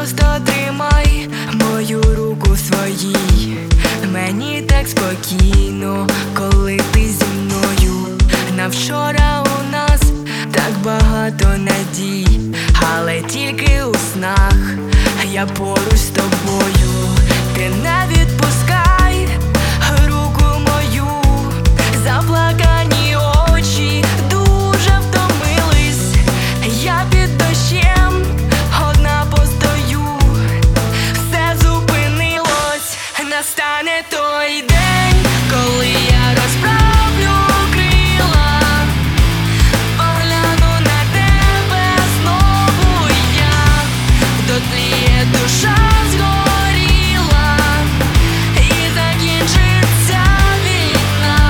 Просто тримай мою руку в своїй. Мені так спокійно, коли ти зі мною. На вчора у нас так багато надій, але тільки у снах я поруч з тобою. Ти не відпускай руку мою, заплакані очі дуже втомились. Я під дощем одна постою, все зупинилось. Настане той день, коли я розправлю крила, погляну на тебе знову я. Дотліє душа згоріла, і закінчиться війна.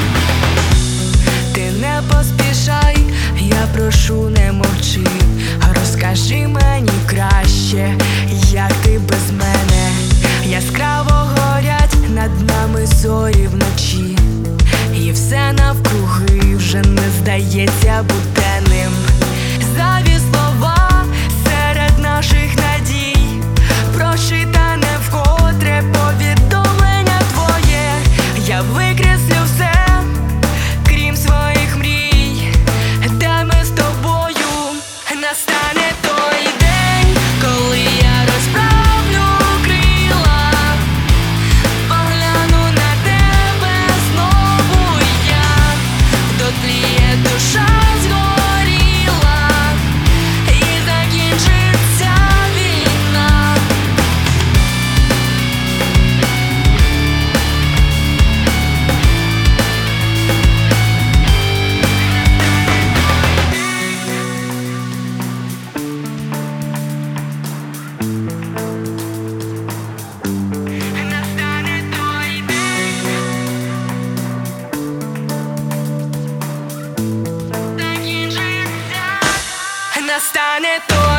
Ти не поспішай, я прошу, не мовчи. Розкажи мені краще, як ти без мене. Яскраво горять над нами зорі вночі, і все навкруги вже не здається буденним. Зайві слова серед наших надій, прочитане вкотре повідомлення твоє. Я викреслю все, крім своїх мрій, де ми з тобою. Настане той день, коли я розправлю крила, погляну на тебе знову я. Дотліє душа згоріла, і закінчиться війна. Настане той день, закінчиться. Настане той